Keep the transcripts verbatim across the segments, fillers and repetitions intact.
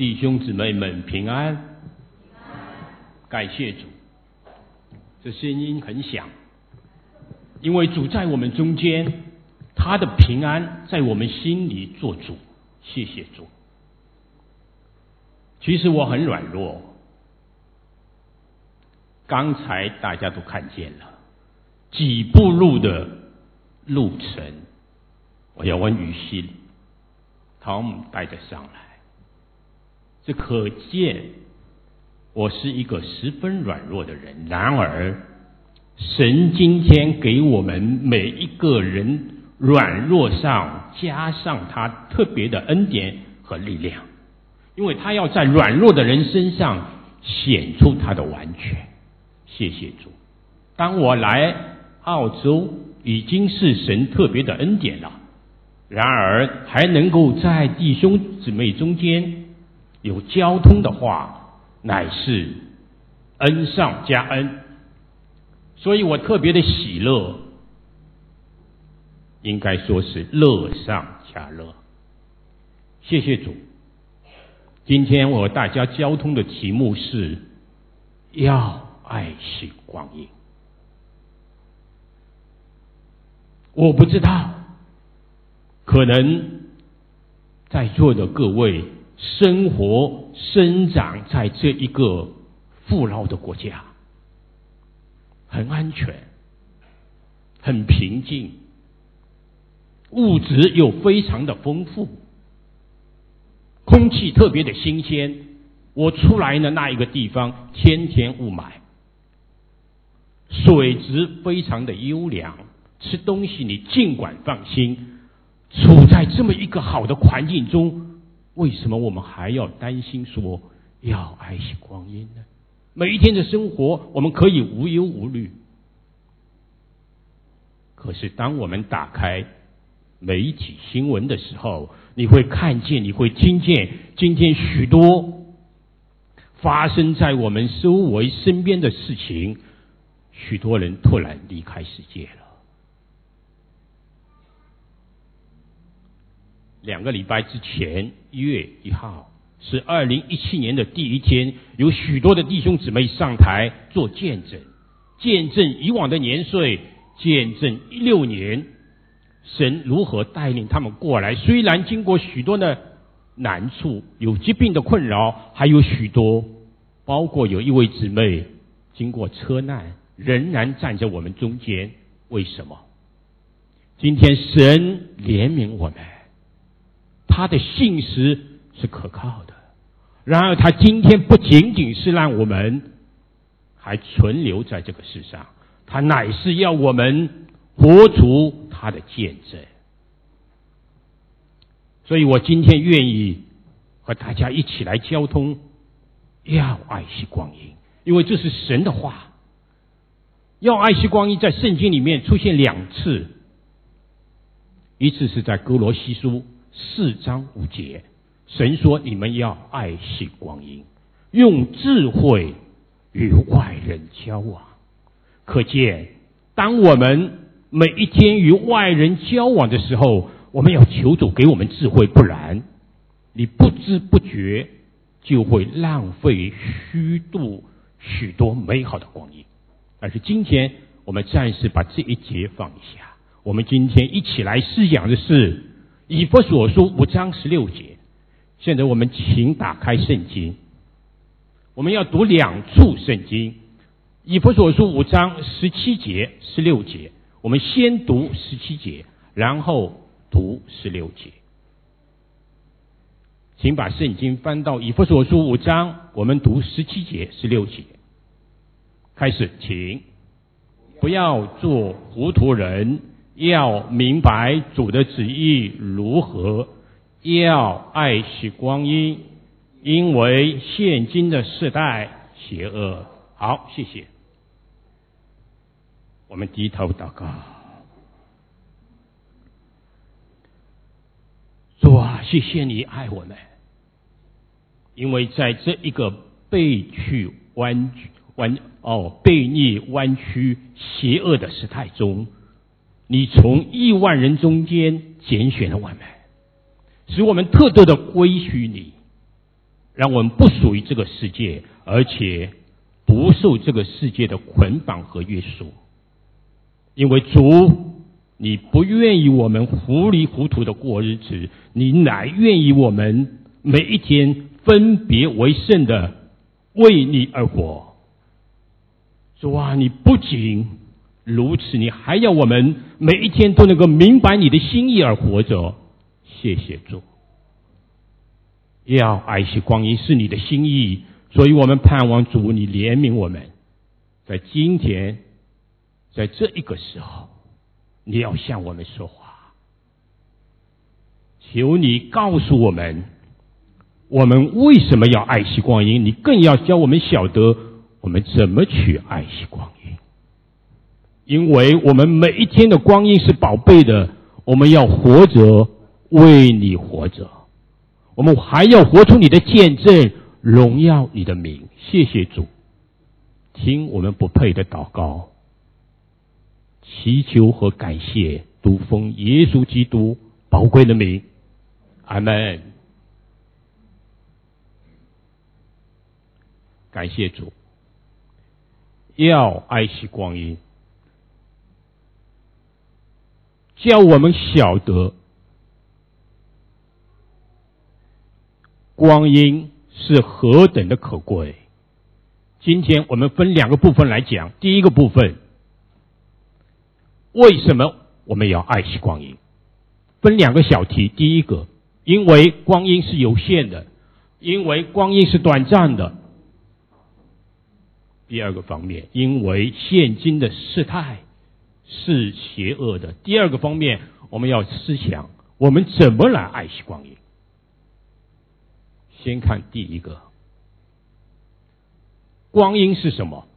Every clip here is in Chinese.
弟兄姊妹们平安，感谢主。这声音很响，因为主在我们中间，他的平安在我们心里做主。谢谢主。其实我很软弱，刚才大家都看见了几步路的路程，我要问雨欣Tom带着上来，这可见我是一个十分软弱的人。然而神今天给我们每一个人软弱上加上他特别的恩典和力量，因为他要在软弱的人身上显出他的完全。谢谢主。当我来澳洲已经是神特别的恩典了，然而还能够在弟兄姊妹中间有交通的话，乃是恩上加恩。所以我特别的喜乐，应该说是乐上加乐。谢谢主。今天我和大家交通的题目是要爱惜光阴。我不知道，可能在座的各位生活生长在这一个富饶的国家，很安全，很平静，物质又非常的丰富，空气特别的新鲜。我出来的那一个地方天天雾霾，水质非常的优良，吃东西你尽管放心。处在这么一个好的环境中，为什么我们还要担心说要爱惜光阴呢？每一天的生活我们可以无忧无虑，可是当我们打开媒体新闻的时候，你会看见，你会听见今天许多发生在我们周围身边的事情，许多人突然离开世界了。两个礼拜之前，一月一号是二零一七年的第一天，有许多的弟兄姊妹上台做见证，见证以往的年岁，见证一六年神如何带领他们过来。虽然经过许多的难处，有疾病的困扰，还有许多，包括有一位姊妹经过车难，仍然站在我们中间。为什么？今天神怜悯我们，他的信实是可靠的。然而他今天不仅仅是让我们还存留在这个世上，他乃是要我们活出他的见证。所以我今天愿意和大家一起来交通，要爱惜光阴，因为这是神的话。要爱惜光阴在圣经里面出现两次，一次是在哥罗西书四章五节，神说你们要爱惜光阴，用智慧与外人交往。可见当我们每一天与外人交往的时候，我们要求主给我们智慧，不然你不知不觉就会浪费虚度许多美好的光阴。但是今天我们暂时把这一节放一下，我们今天一起来思想的是以弗所书五章十六节。现在我们请打开圣经，我们要读两处圣经。以弗所书五章十七节、十六节，我们先读十七节，然后读十六节。请把圣经翻到以弗所书五章，我们读十七节、十六节。开始，请。不要做糊涂人，要明白主的旨意如何，要爱惜光阴，因为现今的世代邪恶。好，谢谢。我们低头祷告。主啊，谢谢你爱我们，因为在这一个背去弯弯哦背逆弯曲邪恶的时代中，你从亿万人中间拣选了我们，使我们特特的归许你。 让我们不属于这个世界，而且不受这个世界的捆绑和约束。因为主，你不愿意我们糊里糊涂的过日子，你乃愿意我们每一天分别为圣的为你而活。主啊，你不仅如此，你还要我们每一天都能够明白你的心意而活着。谢谢主。要爱惜光阴是你的心意，所以我们盼望主你怜悯我们，在今天，在这一个时候，你要向我们说话。求你告诉我们，我们为什么要爱惜光阴，你更要教我们晓得我们怎么去爱惜光阴。因为我们每一天的光阴是宝贝的，我们要活着为你活着，我们还要活出你的见证，荣耀你的名。谢谢主，听我们不配的祷告，祈求和感谢，都奉耶稣基督宝贵的名，阿们。感谢主。要爱惜光阴，叫我们晓得光阴是何等的可贵。今天我们分两个部分来讲。第一个部分，为什么我们要爱惜光阴？分两个小题。第一个，因为光阴是有限的，因为光阴是短暂的。第二个方面，因为现今的世态是邪恶的。第二个方面，我们要思想我们怎么来爱惜光阴。先看第一个，光阴是什么？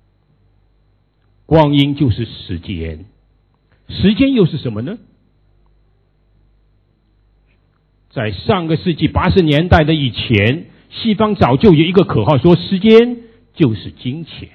光阴就是时间。时间又是什么呢？在上个世纪八十年代的以前，西方早就有一个口号说，时间就是金钱。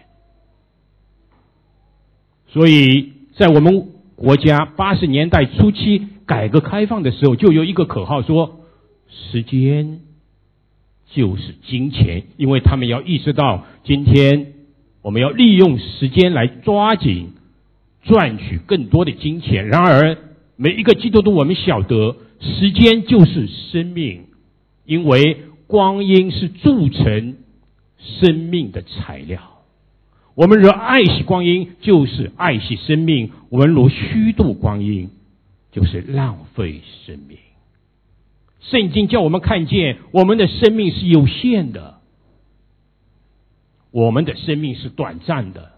所以在我们国家八十年代初期改革开放的时候，就有一个口号说，时间就是金钱。因为他们要意识到，今天我们要利用时间来抓紧赚取更多的金钱。然而每一个基督徒，我们晓得时间就是生命，因为光阴是铸成生命的材料。我们若爱惜光阴，就是爱惜生命；我们若虚度光阴，就是浪费生命。圣经叫我们看见，我们的生命是有限的，我们的生命是短暂的。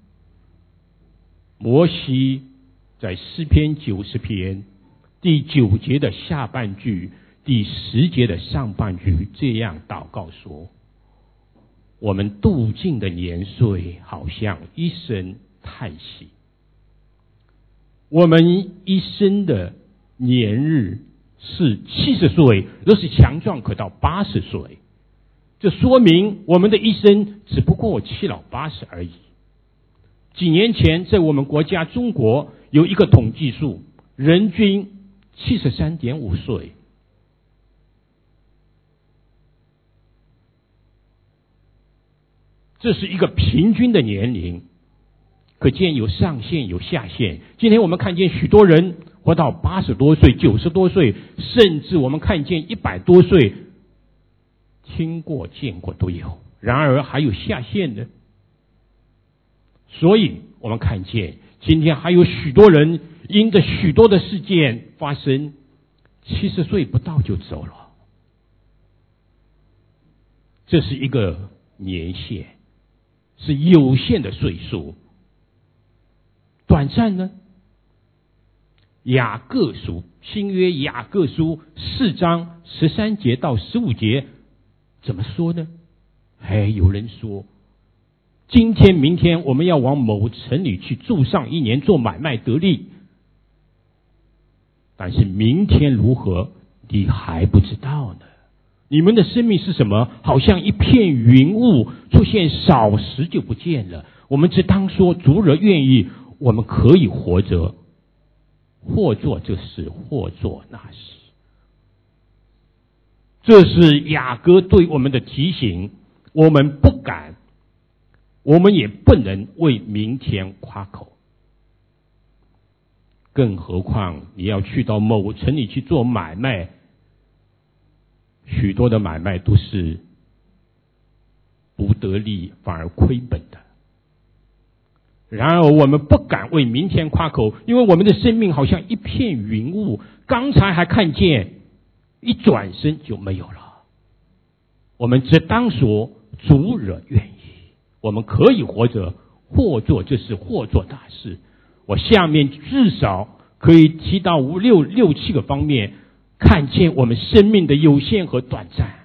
摩西在诗篇九十篇第九节的下半句，第十节的上半句这样祷告说，我们度尽的年岁好像一声叹息，我们一生的年日是七十岁，若是强壮可到八十岁。这说明我们的一生只不过七老八十而已。几年前在我们国家中国有一个统计数，人均七十三点五岁。这是一个平均的年龄，可见有上限有下限。今天我们看见许多人活到八十多岁、九十多岁，甚至我们看见一百多岁，听过见过都有。然而还有下限的。所以我们看见今天还有许多人因着许多的事件发生，七十岁不到就走了。这是一个年限，是有限的岁数。短暂呢？雅各书，新约雅各书四章十三节到十五节怎么说呢？哎，有人说，今天明天我们要往某城里去住上一年，做买卖得利，但是明天如何你还不知道呢。你们的生命是什么？好像一片云雾，出现少时就不见了。我们只当说，主若愿意，我们可以活着，或做这事，或做那事。 这是雅歌对我们的提醒，我们不敢，我们也不能为明天夸口。更何况你要去到某城里去做买卖，许多的买卖都是不得利反而亏本的。然而我们不敢为明天夸口，因为我们的生命好像一片云雾，刚才还看见，一转身就没有了。我们只当说主惹愿意，我们可以活着，或做这事，或做大事。我下面至少可以提到五六六七个方面，看见我们生命的有限和短暂。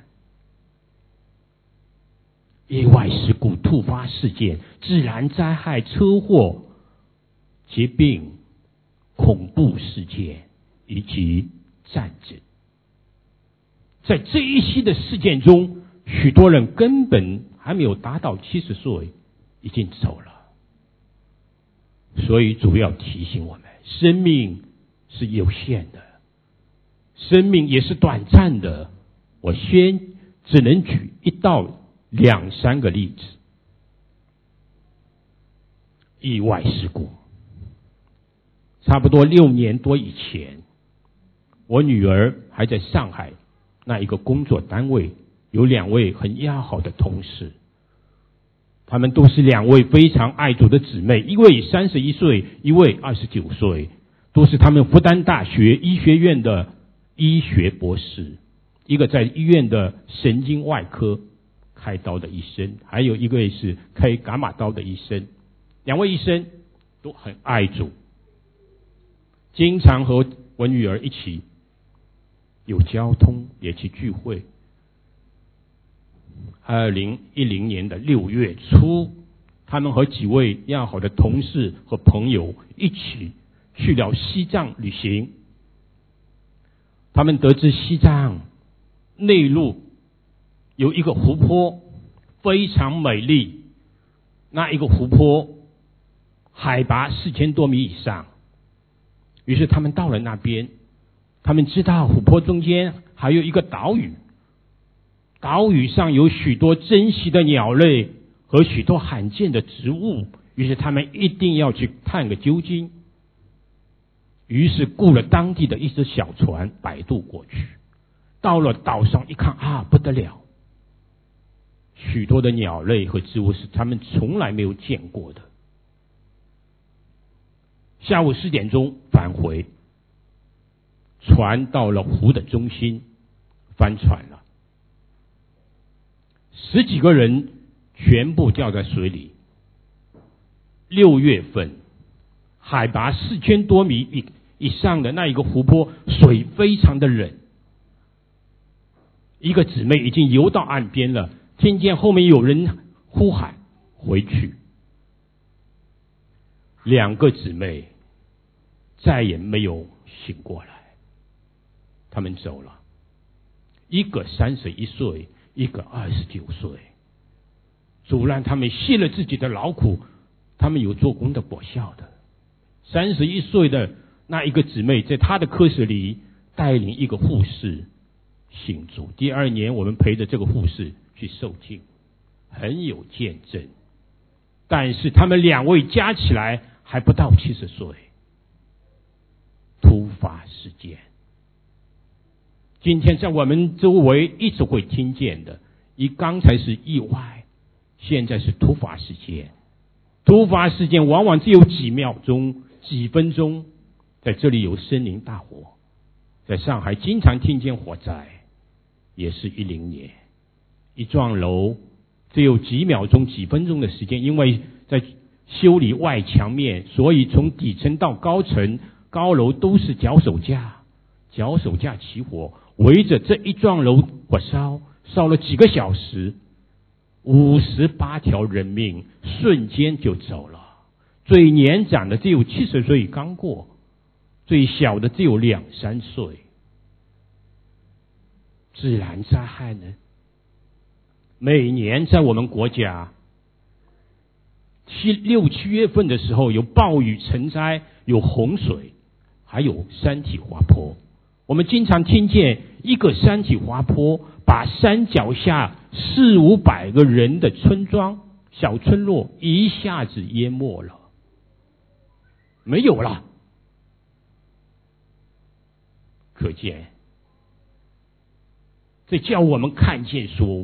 意外事故、突发事件、自然灾害、车祸、疾病、恐怖事件以及战争，在这一些的事件中，许多人根本还没有达到七十岁，已经走了。所以主要提醒我们，生命是有限的，生命也是短暂的。我先只能举一到两三个例子。意外事故，差不多六年多以前，我女儿还在上海那一个工作单位，有两位很要好的同事，他们都是两位非常爱主的姊妹，一位三十一岁，一位二十九岁，都是他们复旦大学医学院的医学博士，一个在医院的神经外科开刀的医生，还有一个是开伽马刀的医生。两位医生都很爱主，经常和我女儿一起有交通，也去聚会。二零一零年的六月初，他们和几位要好的同事和朋友一起去了西藏旅行。他们得知西藏内陆有一个湖泊非常美丽，那一个湖泊海拔四千多米以上。于是他们到了那边，他们知道湖泊中间还有一个岛屿，岛屿上有许多珍稀的鸟类和许多罕见的植物，于是他们一定要去探个究竟。于是雇了当地的一只小船摆渡过去，到了岛上一看啊，不得了，许多的鸟类和植物是他们从来没有见过的。下午四点钟返回，船到了湖的中心，翻船了，十几个人全部掉在水里。六月份，海拔四千多米以以上的那一个湖泊，水非常的冷。一个姊妹已经游到岸边了，听见后面有人呼喊回去。两个姊妹再也没有醒过来，他们走了，一个三十一岁，一个二十九岁。主让他们卸了自己的劳苦，他们有做工的果效的。三十一岁的那一个姊妹，在她的科室里带领一个护士信主。第二年，我们陪着这个护士去受浸，很有见证。但是他们两位加起来还不到七十岁。突发事件，今天在我们周围一直会听见的，一刚才是意外，现在是突发事件。突发事件往往只有几秒钟、几分钟，在这里有森林大火，在上海经常听见火灾，也是一零年，一幢楼只有几秒钟、几分钟的时间，因为在修理外墙面，所以从底层到高层高楼都是脚手架，脚手架起火，围着这一幢楼火烧，烧了几个小时，五十八条人命瞬间就走了。最年长的只有七十岁刚过，最小的只有两三岁。自然灾害呢？每年在我们国家七六七月份的时候，有暴雨成灾，有洪水，还有山体滑坡。 我们经常听见一个山体滑坡，把山脚下四五百个人的村庄、小村落一下子淹没了，没有了。可见，这叫我们看见说，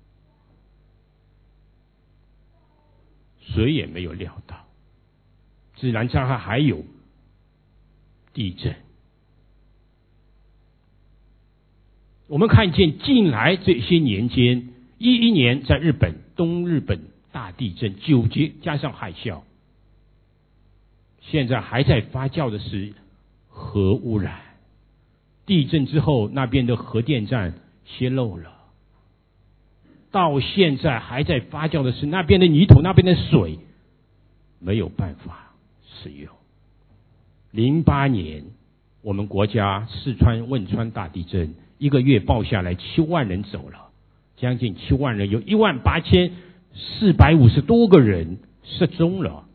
谁也没有料到，自然灾害还有地震。我们看见近来这些年间，一一年在日本东日本大地震九级加上海啸，现在还在发酵的是核污染。地震之后，那边的核电站泄漏了，到现在还在发酵的是那边的泥土、那边的水没有办法使用。零八年，我们国家四川汶川大地震，一个月报下来七万人走了，将近七万人，有一万八千四百五十多个人失踪了，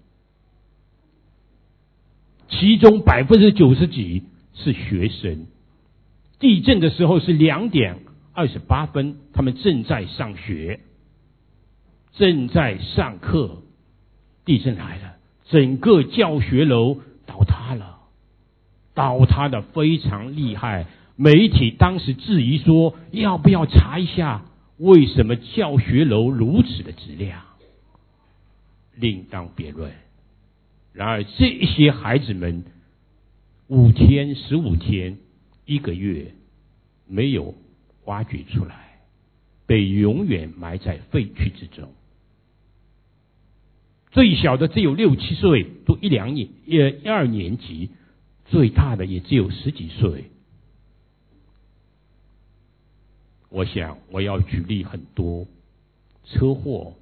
其中百分之九十几是学生。地震的时候是两点二十八分，他们正在上学，正在上课，地震来了，整个教学楼倒塌了，倒塌的非常厉害。媒体当时质疑说，要不要查一下为什么教学楼如此的质量？另当别论。然而这些孩子们五天、十五天、一个月没有挖掘出来，被永远埋在废墟之中。最小的只有六七岁，读一两年、一二年级；最大的也只有十几岁。我想我要举例很多车祸。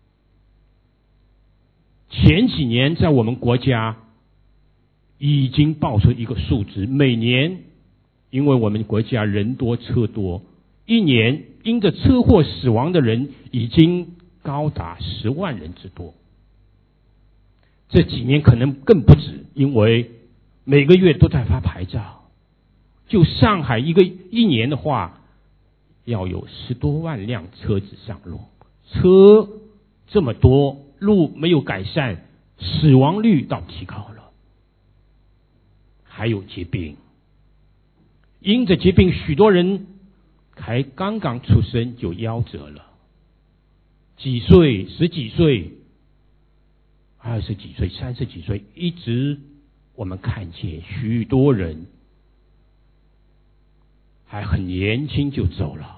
前几年在我们国家已经报出一个数值，每年因为我们国家人多车多，一年因着车祸死亡的人已经高达十万人之多。这几年可能更不止，因为每个月都在发牌照。就上海一个一年的话，要有十多万辆车子上路，车这么多，路没有改善，死亡率倒提高了。还有疾病，因着疾病，许多人才刚刚出生就夭折了，几岁、十几岁、二十几岁、三十几岁，一直我们看见许多人还很年轻就走了。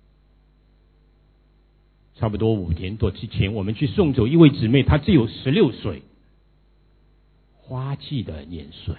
差不多五年多之前，我们去送走一位姊妹，她只有十六岁，花季的年岁。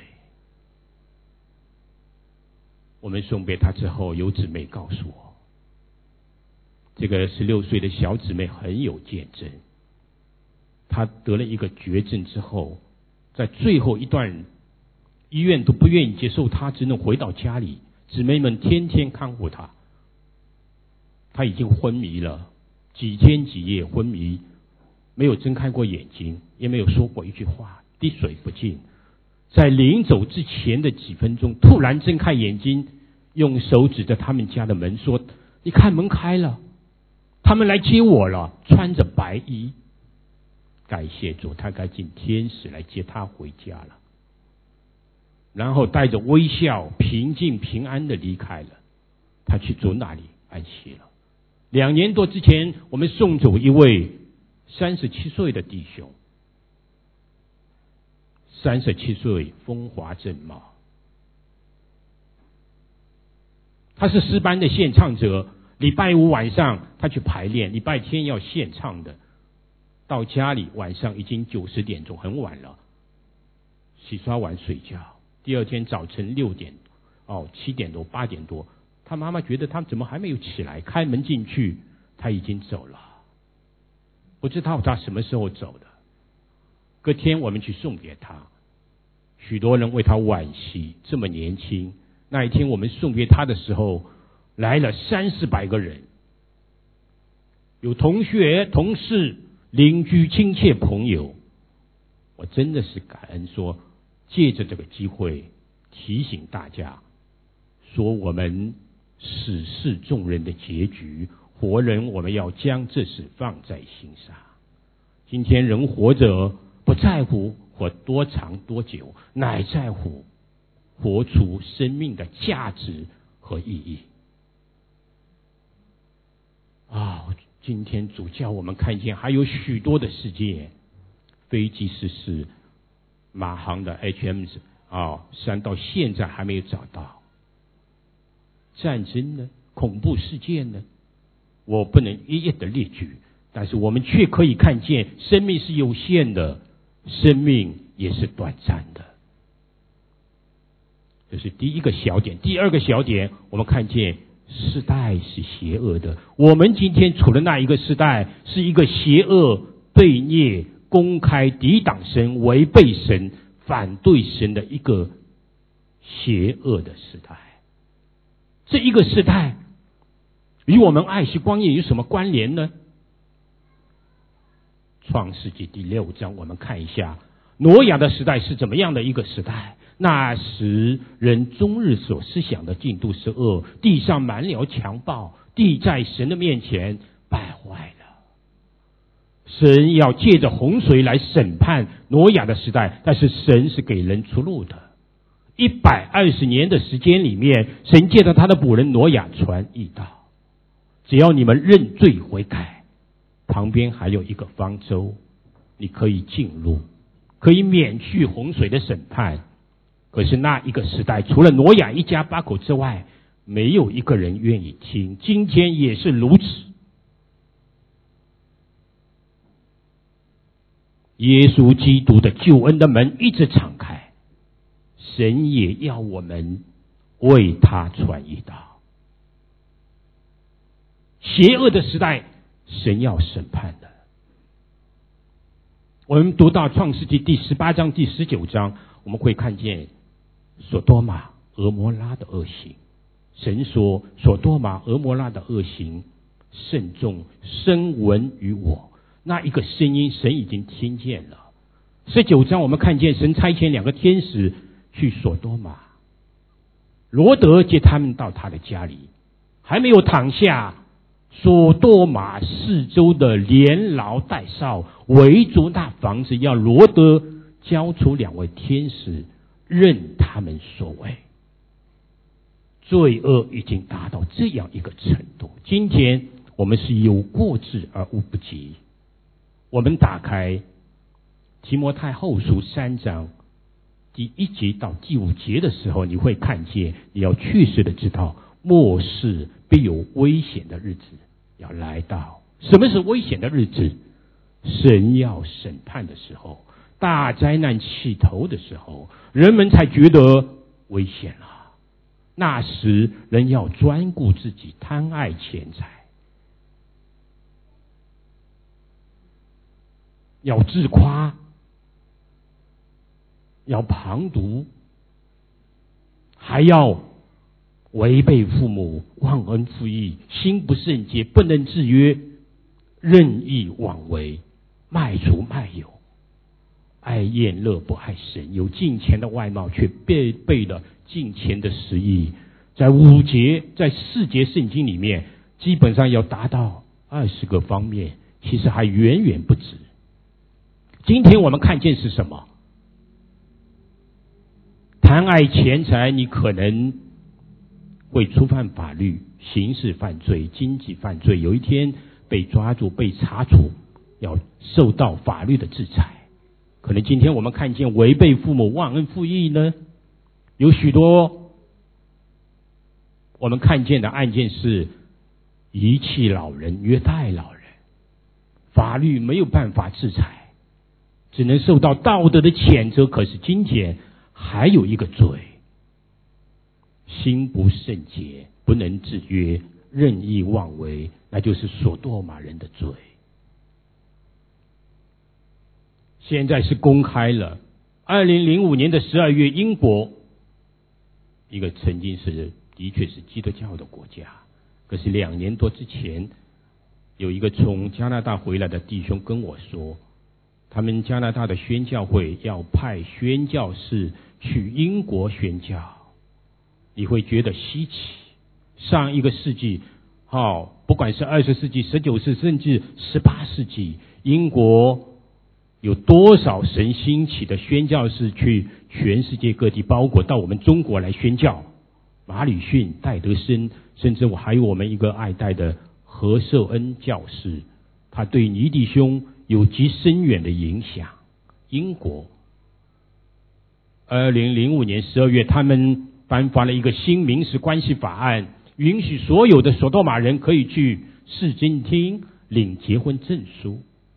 我们送别她之后，有姊妹告诉我，这个十六岁的小姊妹很有见证。她得了一个绝症之后，在最后一段，医院都不愿意接受她，只能回到家里，姊妹们天天看护她。她已经昏迷了。几天几夜昏迷，没有睁开过眼睛，也没有说过一句话，滴水不进。在临走之前的几分钟，突然睁开眼睛，用手指着他们家的门说：“你看门开了，他们来接我了，穿着白衣。”感谢主，他该进天使来接他回家了。然后带着微笑、平静、平安的离开了。他去主那里安息了。两年多之前，我们送走一位三十七岁的弟兄，三十七岁，风华正茂。他是诗班的献唱者，礼拜五晚上他去排练，礼拜天要献唱的。到家里晚上已经九十点钟，很晚了，洗刷完睡觉。第二天早晨六点，哦，七点多、八点多。他妈妈觉得他怎么还没有起来，开门进去，他已经走了，不知道他什么时候走的。隔天我们去送别他，许多人为他惋惜，这么年轻。那一天我们送别他的时候，来了三四百个人，有同学、同事、邻居、亲戚、朋友。我真的是感恩说，借着这个机会提醒大家， 说我们死世众人的结局，活人我们要将这事放在心上。今天人活着不在乎活多长多久，乃在乎活出生命的价值和意义。啊、哦，今天主教我们看见还有许多的事件，飞机失事，马航的 H M 啊，山到现在还没有找到。战争呢，恐怖事件呢，我不能一一的列举，但是我们却可以看见，生命是有限的，生命也是短暂的。这是第一个小点。第二个小点，我们看见世代是邪恶的。我们今天处的那一个世代，是一个邪恶、悖逆、公开抵挡神、违背神、反对神的一个邪恶的时代。这一个时代与我们爱惜光阴有什么关联呢？创世纪第六章，我们看一下挪亚的时代是怎么样的一个时代。那时人终日所思想的尽都是恶，地上满了强暴，地在神的面前败坏了。神要借着洪水来审判挪亚的时代，但是神是给人出路的。一百二十年的时间里面，神借着他的仆人挪亚传义道，只要你们认罪悔改，旁边还有一个方舟，你可以进入，可以免去洪水的审判。可是那一个时代，除了挪亚一家八口之外，没有一个人愿意听。今天也是如此。耶稣基督的救恩的门一直敞开，神也要我们为他传义道。邪恶的时代，神要审判的。我们读到创世纪第十八章、第十九章，我们会看见所多玛、俄摩拉的恶行。神说，所多玛、俄摩拉的恶行甚重，声闻于我。那一个声音，神已经听见了。十九章我们看见神差遣两个天使去所多玛，罗德接他们到他的家里，还没有躺下，所多玛四周的连牢带哨围住那房子，要罗德交出两位天使，任他们所为。罪恶已经达到这样一个程度。今天我们是有过之而无不及。我们打开提摩太后书三章第一节到第五节的时候，你会看见，你要确实的知道，末世必有危险的日子要来到。什么是危险的日子？神要审判的时候，大灾难起头的时候，人们才觉得危险了。那时人要专顾自己，贪爱钱财，要自夸，要旁读，还要违背父母，忘恩负义，心不圣洁，不能制约，任意妄为，卖主卖友，爱宴乐不爱神，有敬虔的外貌，却背背了敬虔的实意。在五节，在四节圣经里面，基本上要达到二十个方面，其实还远远不止。今天我们看见是什么？贪爱钱财，你可能会触犯法律，刑事犯罪、经济犯罪，有一天被抓住、被查处，要受到法律的制裁。可能今天我们看见违背父母、忘恩负义呢，有许多我们看见的案件是遗弃老人、虐待老人，法律没有办法制裁，只能受到道德的谴责。可是今天还有一个罪，心不圣洁，不能制约，任意妄为，那就是所多玛人的罪。现在是公开了。二零零五年的十二月，英国一个曾经是的确是基督教的国家，可是两年多之前，有一个从加拿大回来的弟兄跟我说，他们加拿大的宣教会要派宣教士去英国宣教。 你会觉得稀奇。上一个世纪，好、哦，不管是二十世纪、十九世纪，甚至十八世纪，英国有多少神兴起的宣教士去全世界各地，包括到我们中国来宣教。马礼逊、戴德生，甚至我还有我们一个爱戴的何寿恩教士，他对尼弟兄有极深远的影响。英国二零零五年十二月，他们颁发了一个新民事关系法案，允许所有的索多玛人可以去市政厅领结婚证书。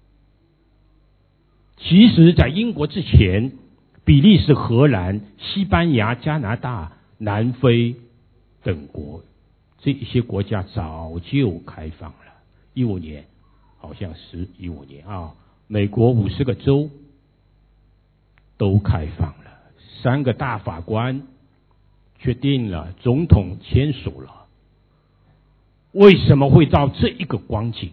其实在英国之前，比利时、荷兰、西班牙、加拿大、南非等国，这一些国家早就开放了。一五年，好像是一五年啊，美国五十个州都开放了，三个大法官决定了，总统签署了。为什么会到这一个光景？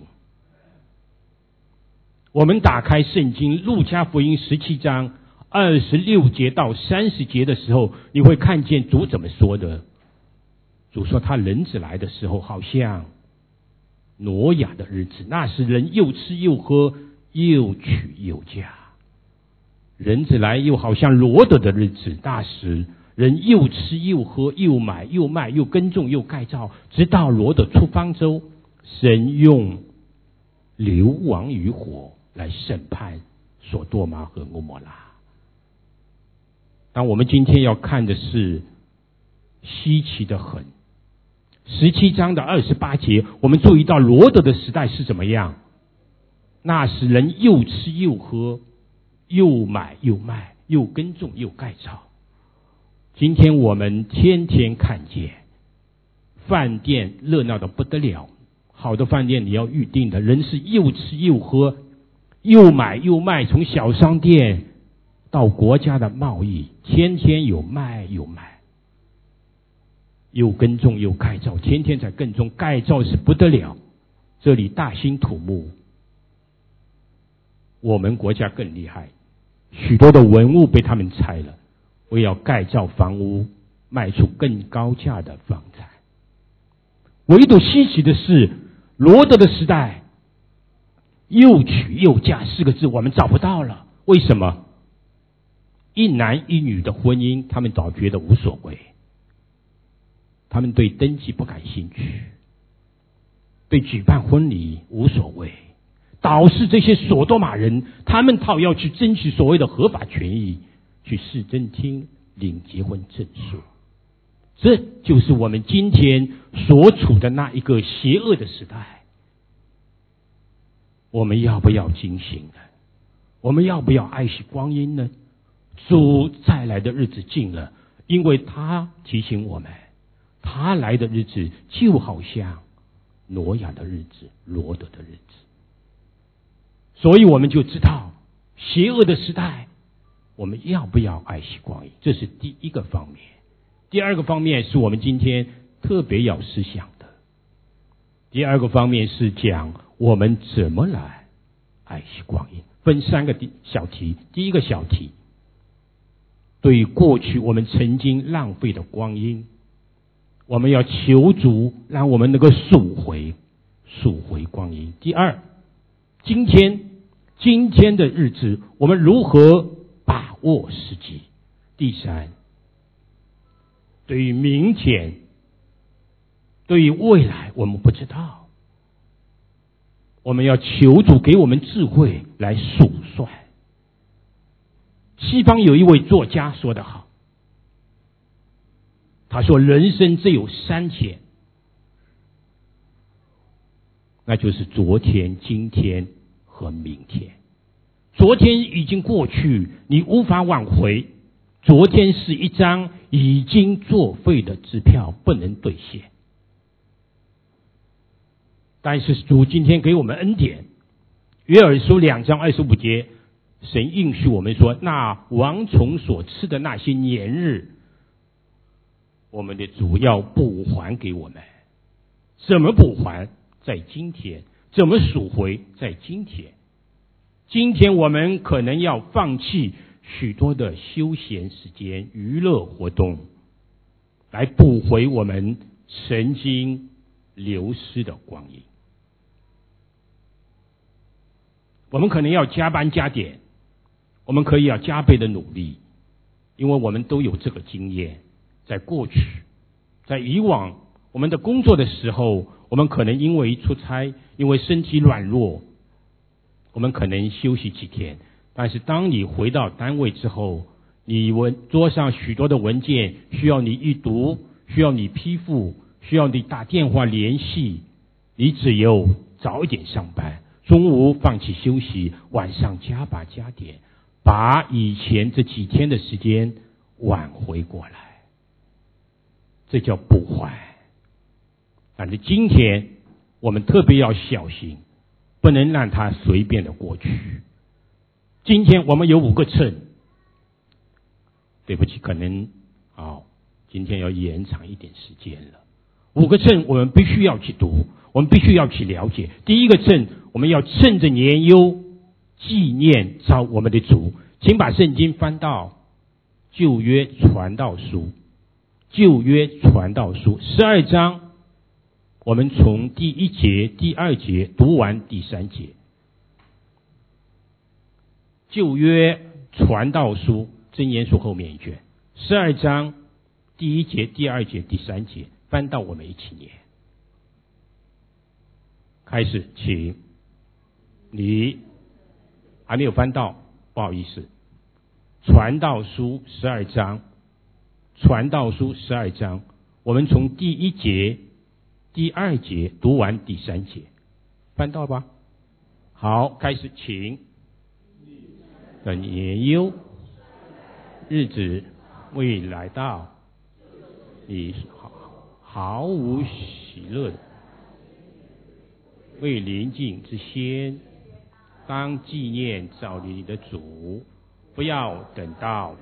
我们打开圣经路加福音十七章二十六节到三十节的时候，你会看见主怎么说的。主说他人子来的时候，好像挪亚的日子，那时人又吃又喝，又娶又嫁。人子来又好像罗得的日子，那时人又吃又喝，又买又卖，又耕种又盖造，直到罗得出方舟，神用流亡于火来审判所多玛和蛾摩拉。但我们今天要看的是稀奇的很。十七章的二十八节，我们注意到罗得的时代是怎么样？那时人又吃又喝，又买又卖，又耕种又盖造。今天我们天天看见饭店热闹的不得了，好的饭店你要预定的，人是又吃又喝，又买又卖，从小商店到国家的贸易，天天有卖有买，又耕种又盖造，天天在耕种盖造是不得了。这里大兴土木，我们国家更厉害，许多的文物被他们拆了，为要盖造房屋，卖出更高价的房产。唯独稀奇的是，罗得的时代，又娶又嫁四个字我们找不到了。为什么？一男一女的婚姻，他们早觉得无所谓，他们对登记不感兴趣，对举办婚礼无所谓，导致这些索多玛人，他们讨要去争取所谓的合法权益，去市政厅领结婚证书。这就是我们今天所处的那一个邪恶的时代。我们要不要警醒呢？我们要不要爱惜光阴呢？主再来的日子近了，因为他提醒我们，他来的日子就好像挪亚的日子，罗得的日子。所以我们就知道邪恶的时代，我们要不要爱惜光阴，这是第一个方面。第二个方面是我们今天特别要思想的。第二个方面是讲我们怎么来爱惜光阴，分三个小题。第一个小题，对于过去我们曾经浪费的光阴，我们要求主让我们能够赎回赎回光阴。第二，今天今天的日子我们如何把握时机。第三，对于明天对于未来我们不知道，我们要求主给我们智慧来数算。西方有一位作家说得好，他说人生只有三天，那就是昨天、今天和明天。昨天已经过去，你无法挽回，昨天是一张已经作废的支票，不能兑现。但是主今天给我们恩典，约珥书两章二十五节，神应许我们说，那蝗虫所吃的那些年日，我们的主要补还给我们。怎么补还？在今天。怎么赎回？在今天。今天我们可能要放弃许多的休闲时间、娱乐活动， 来补回我们曾经流失的光阴。我们可能要加班加点，我们可以要加倍的努力，因为我们都有这个经验。在过去，在以往我们的工作的时候，我们可能因为出差，因为身体软弱，我们可能休息几天。但是当你回到单位之后，你文桌上许多的文件需要你一读，需要你批复，需要你打电话联系，你只有早一点上班，中午放弃休息，晚上加把加点，把以前这几天的时间挽回过来，这叫补还。但是今天我们特别要小心，不能让它随便的过去。今天我们有五个秤，对不起，可能哦，今天要延长一点时间了。五个秤我们必须要去读，我们必须要去了解。第一个秤，我们要趁着年忧纪念召我们的主。请把圣经翻到旧约传道书，旧约传道书十二章，我们从第一节、第二节读完第三节。旧约传道书箴言书后面一卷，十二章第一节、第二节、第三节，翻到我们一起念。开始，请。你还没有翻到，不好意思。传道书十二章，传道书十二章，我们从第一节、第二节读完第三节，翻到吧？好，开始，请。的年忧日子未来到，你毫无喜乐，为临近之先，当纪念造你的主，不要等到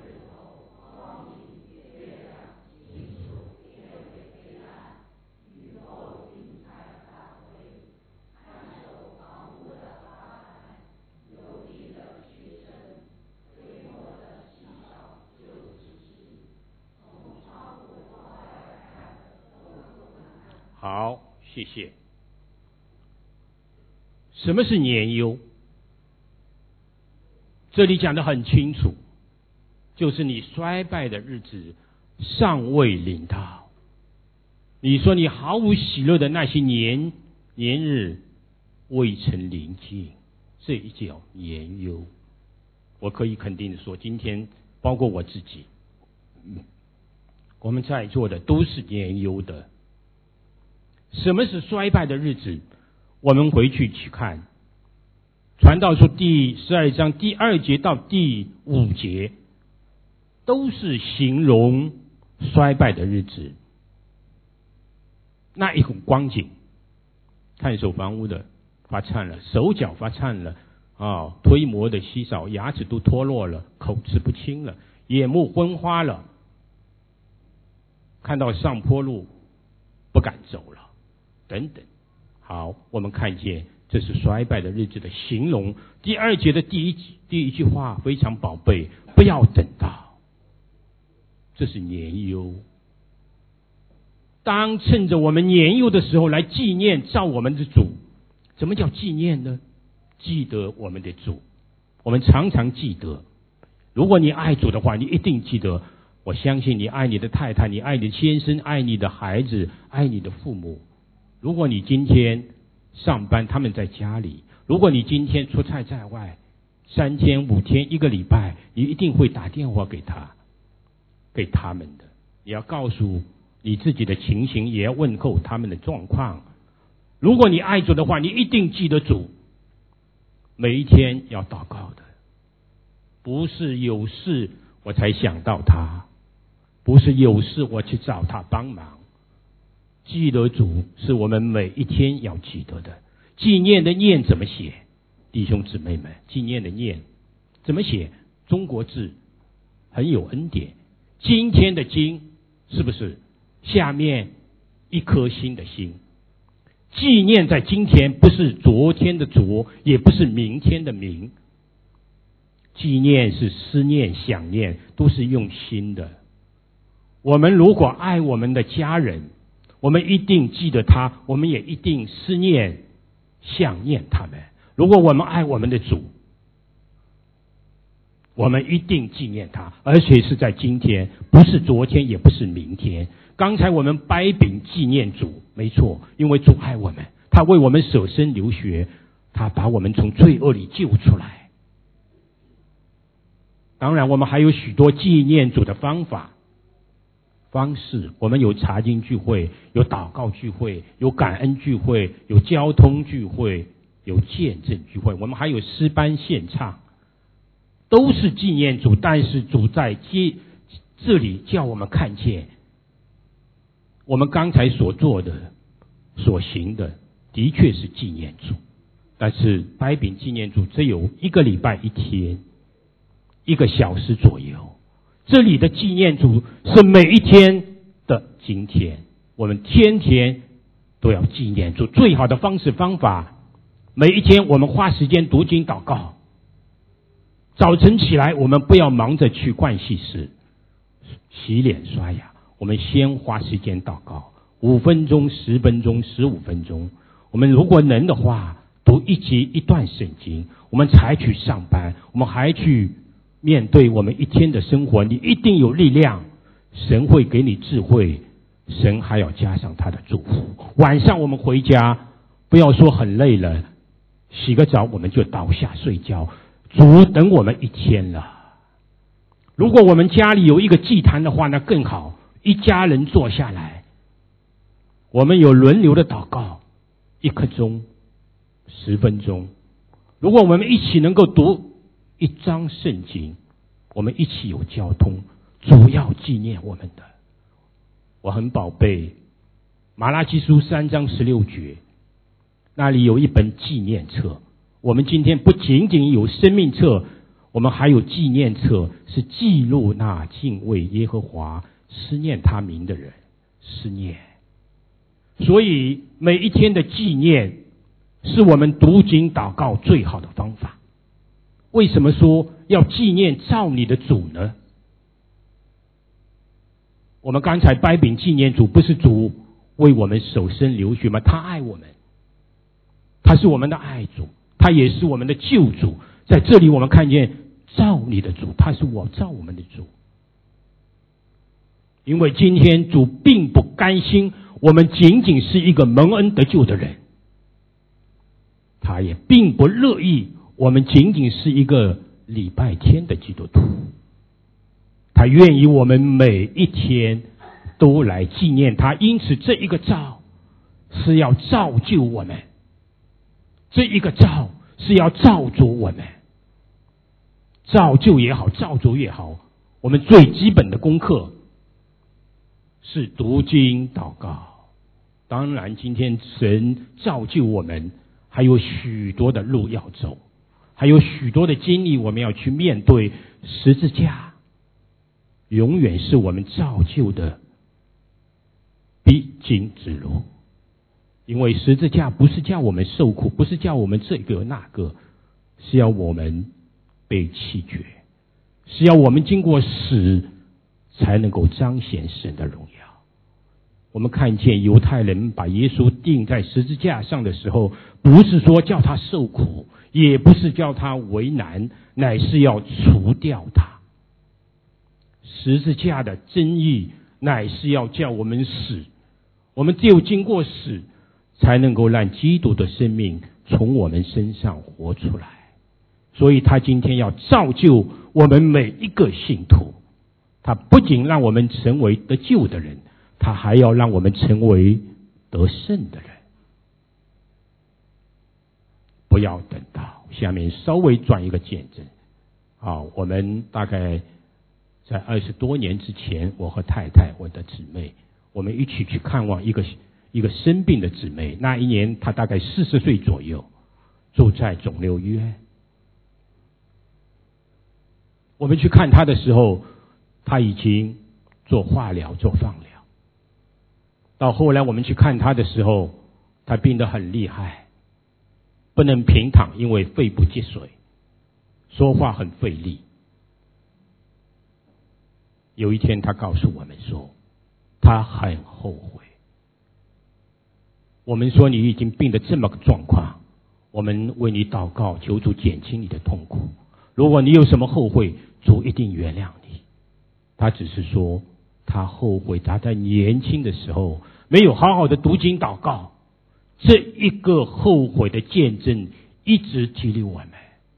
好，谢谢。什么是年忧？这里讲得很清楚，就是你衰败的日子尚未临到。你说你毫无喜乐的那些年年日未曾临近，这一叫年忧。我可以肯定的说，今天包括我自己，我们在座的都是年忧的。什么是衰败的日子？我们回去去看传道书第十二章第二节到第五节，都是形容衰败的日子。那一种光景，看守房屋的发颤了，手脚发颤了，啊，推磨的稀少，牙齿都脱落了，口齿不清了，眼目昏花了，看到上坡路不敢走了，等等。好，我们看见这是衰败的日子的形容。第二节的第一第一句话非常宝贝，不要等到，这是年忧。当趁着我们年幼的时候来纪念造我们的主。什么叫纪念呢？记得我们的主，我们常常记得。如果你爱主的话，你一定记得。我相信你爱你的太太，你爱你的先生，爱你的孩子，爱你的父母。如果你今天上班，他们在家里；如果你今天出差在外，三天、五天、一个礼拜，你一定会打电话给他，给他们的。你要告诉你自己的情形，也要问候他们的状况。如果你爱主的话，你一定记得主，每一天要祷告的，不是有事我才想到他，不是有事我去找他帮忙。记得主是我们每一天要记得的。纪念的念怎么写？弟兄姊妹们，纪念的念怎么写？中国字很有恩典。今天的今是不是下面一颗心的心？纪念在今天，不是昨天的昨，也不是明天的明。纪念是思念、想念，都是用心的。 我们如果爱我们的家人，我们一定记得他，我们也一定思念、想念他们。如果我们爱我们的主，我们一定纪念他，而且是在今天，不是昨天，也不是明天。刚才我们掰饼纪念主，没错，因为主爱我们，他为我们舍身流血，他把我们从罪恶里救出来。当然，我们还有许多纪念主的方法、方式。我们有查经聚会，有祷告聚会，有感恩聚会，有交通聚会，有见证聚会。我们还有诗班献唱，都是纪念主。但是主在接这里叫我们看见，我们刚才所做的、所行的，的确是纪念主。但是掰饼纪念主只有一个礼拜一天，一个小时左右。这里的纪念主是每一天的今天，我们天天都要纪念主。最好的方式方法，每一天我们花时间读经祷告。早晨起来，我们不要忙着去盥洗室洗脸刷牙，我们先花时间祷告，五分钟、十分钟、十五分钟。我们如果能的话，读一节一段圣经，我们才去上班，我们还去面对我们一天的生活。你一定有力量，神会给你智慧，神还要加上他的祝福。晚上我们回家，不要说很累了，洗个澡我们就倒下睡觉，主等我们一天了。如果我们家里有一个祭坛的话，那更好，一家人坐下来，我们有轮流的祷告，一刻钟、十分钟。如果我们一起能够读一章圣经，我们一起有交通，主要纪念我们的。我很宝贝马拉基书三章十六节，那里有一本纪念册。我们今天不仅仅有生命册，我们还有纪念册，是记录那敬畏耶和华、思念他名的人。思念，所以每一天的纪念是我们读经祷告最好的方法。为什么说要纪念造你的主呢？我们刚才掰饼纪念主，不是主为我们舍身流血吗？他爱我们，他是我们的爱主，他也是我们的救主。在这里我们看见造你的主，他是我造我们的主。因为今天主并不甘心我们仅仅是一个蒙恩得救的人，他也并不乐意我们仅仅是一个礼拜天的基督徒，他愿意我们每一天都来纪念他。因此这一个造是要造就我们，这一个造是要造就我们。造就也好，造就也好，我们最基本的功课是读经祷告。当然今天神造就我们还有许多的路要走，还有许多的经历我们要去面对。十字架永远是我们造就的必经之路，因为十字架不是叫我们受苦，不是叫我们这个那个，是要我们被弃绝，是要我们经过死才能够彰显神的荣耀。我们看见犹太人把耶稣钉在十字架上的时候，不是说叫他受苦，也不是叫他为难，乃是要除掉他。十字架的真意乃是要叫我们死，我们只有经过死，才能够让基督的生命从我们身上活出来。所以他今天要造就我们每一个信徒，他不仅让我们成为得救的人，他还要让我们成为得胜的人。不要等到下面稍微转一个见证啊，我们大概在二十多年之前，我和太太我的姊妹，我们一起去看望一个一个生病的姊妹。那一年她大概四十岁左右，住在肿瘤医院。我们去看她的时候，她已经做化疗做放疗，到后来我们去看她的时候，她病得很厉害，不能平躺，因为肺部积水，说话很费力， 有一天他告诉我们说，他很后悔。我们说你已经病得这么个状况，我们为你祷告，求主减轻你的痛苦。如果你有什么后悔，主一定原谅你。他只是说他后悔他在年轻的时候没有好好的读经祷告，这一个后悔的见证一直激励我们。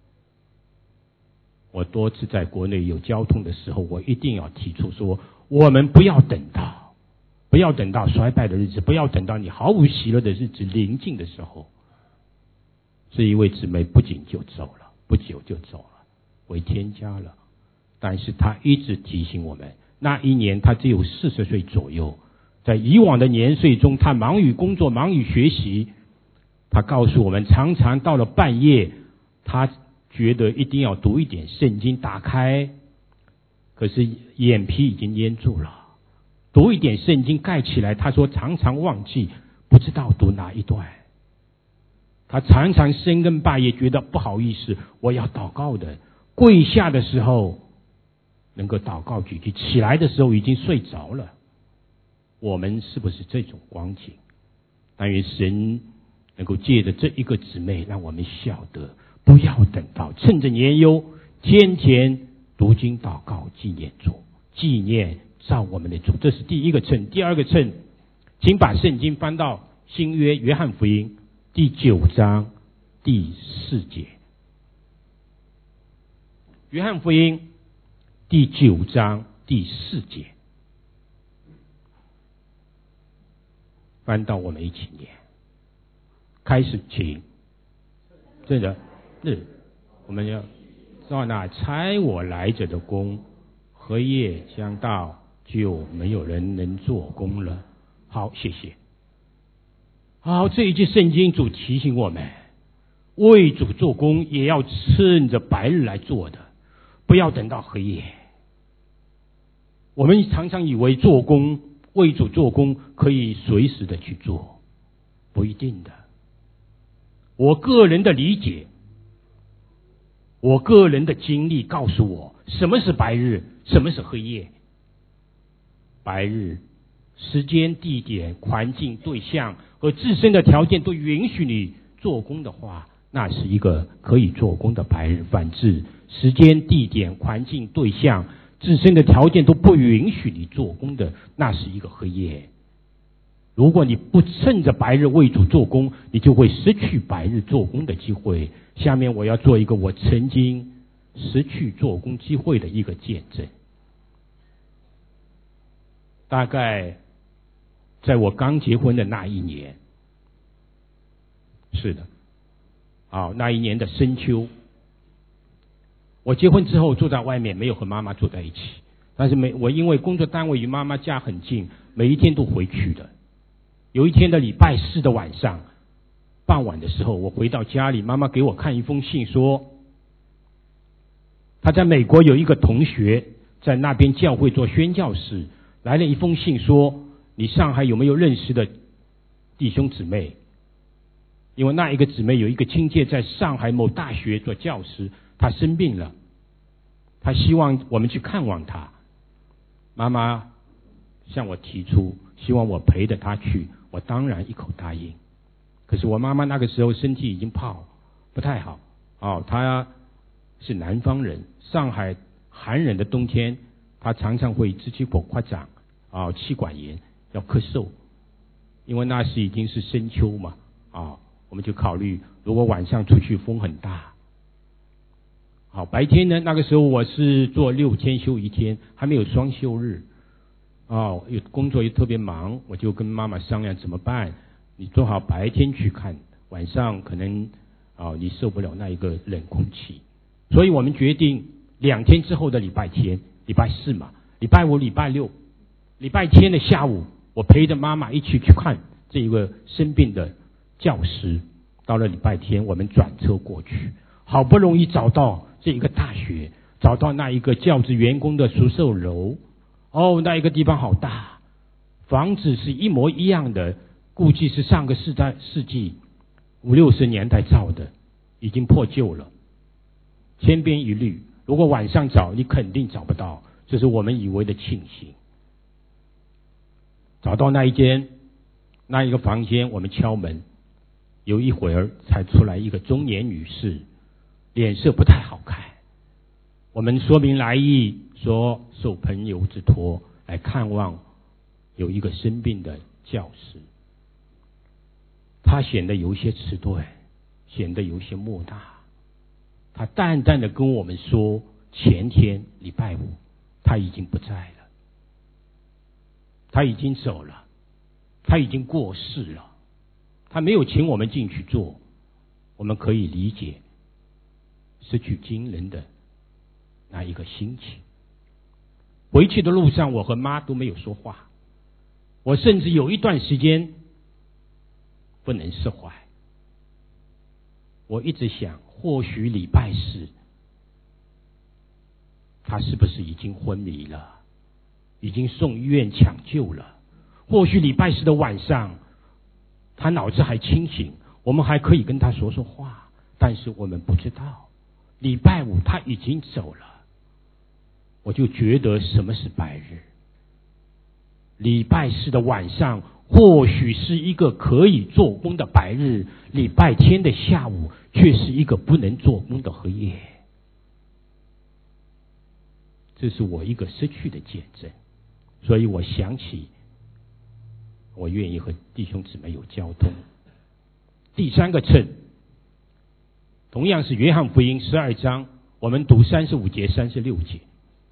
我多次在国内有交通的时候，我一定要提出说，我们不要等到不要等到衰败的日子，不要等到你毫无喜乐的日子临近的时候。这一位姊妹不仅就走了，不久就走了，回天家了。但是他一直提醒我们，那一年他只有四十岁左右，在以往的年岁中，他忙于工作，忙于学习。他告诉我们，常常到了半夜，他觉得一定要读一点圣经，打开，可是眼皮已经淹住了。读一点圣经盖起来，他说常常忘记，不知道读哪一段。他常常深更半夜觉得不好意思，我要祷告的，跪下的时候能够祷告几句，起来的时候已经睡着了。我们是不是这种光景？但愿神能够借着这一个姊妹，让我们晓得，不要等到，趁着年幼，天天读经祷告，纪念主，纪念造我们的主。这是第一个称。第二个称，请把圣经翻到新约约翰福音第九章第四节。约翰福音第九章第四节，翻到我们一起念。开始，请。真的是我们要照那差我来者的工，何夜将到，就没有人能做工了。好，谢谢。好，这一句圣经主提醒我们，为主做工也要趁着白日来做的，不要等到黑夜。我们常常以为做工，为主做工可以随时的去做，不一定的。我个人的理解，我个人的经历告诉我，什么是白日，什么是黑夜。白日，时间、地点、环境、对象和自身的条件都允许你做工的话，那是一个可以做工的白日。反之，时间、地点、环境、对象、自身的条件都不允许你做工的，那是一个黑夜。如果你不趁着白日为主做工，你就会失去白日做工的机会。下面我要做一个我曾经失去做工机会的一个见证。大概在我刚结婚的那一年，是的，好，那一年的深秋，我结婚之后住在外面，没有和妈妈住在一起，但是每我因为工作单位与妈妈家很近，每一天都回去的。有一天的礼拜四的晚上，傍晚的时候，我回到家里，妈妈给我看一封信，说她在美国有一个同学在那边教会做宣教士，来了一封信说，你上海有没有认识的弟兄姊妹？因为那一个姊妹有一个亲戚在上海某大学做教师，他生病了，他希望我们去看望他。妈妈向我提出希望我陪着他去，我当然一口答应。可是我妈妈那个时候身体已经不好，不太好哦，她是南方人，上海寒冷的冬天，她常常会支气管扩张啊、哦，气管炎，要咳嗽。因为那时已经是深秋嘛啊、哦，我们就考虑如果晚上出去风很大。好，白天呢，那个时候我是做六天休一天，还没有双休日。哦，有工作又特别忙，我就跟妈妈商量怎么办。你最好白天去看，晚上可能哦你受不了那一个冷空气，所以我们决定两天之后的礼拜天，礼拜四嘛，礼拜五、礼拜六、礼拜天的下午，我陪着妈妈一起去看这一个生病的教师。到了礼拜天，我们转车过去，好不容易找到这一个大学，找到那一个教职员工的宿舍楼。哦，那一个地方好大，房子是一模一样的，估计是上个世代世纪五六十年代造的，已经破旧了，千篇一律。如果晚上找，你肯定找不到， 这是我们以为的庆幸。找到那一间那一个房间，我们敲门，有一会儿才出来一个中年女士，脸色不太好看。我们说明来意，说受朋友之托来看望有一个生病的教师。他显得有些迟钝，显得有些莫大。他淡淡的跟我们说，前天礼拜五他已经不在了，他已经走了，他已经过世了，他没有请我们进去坐。我们可以理解失去亲人的那一个心情。回去的路上，我和妈都没有说话，我甚至有一段时间不能释怀。我一直想，或许礼拜四他是不是已经昏迷了，已经送医院抢救了？或许礼拜四的晚上他脑子还清醒，我们还可以跟他说说话，但是我们不知道。礼拜五他已经走了，我就觉得什么是白日。礼拜四的晚上或许是一个可以做工的白日，礼拜天的下午却是一个不能做工的黑夜。这是我一个失去的见证，所以我想起我愿意和弟兄姊妹有交通。第三个称，同样是约翰福音十二章，我们读三十五节三十六节。